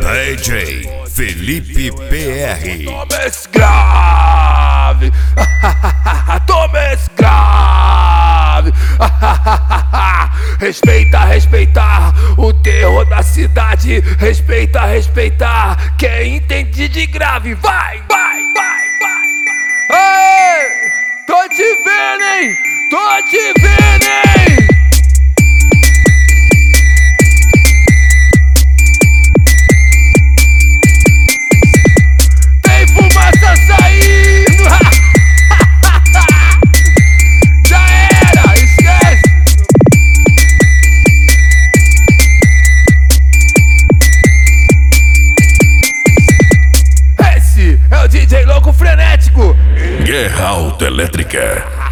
DJ Felipe PR. Toma esse grave, toma esse grave. Respeita, respeitar o terror da cidade. Respeita, respeitar quem entende de grave. Vai, vai, vai, vai. Ei, tô te vendo, hein? Tô te vendo, hein? Tem fumaça saindo. Já era, esquece. Esse é o DJ louco frenético. Guerra Autoelétrica.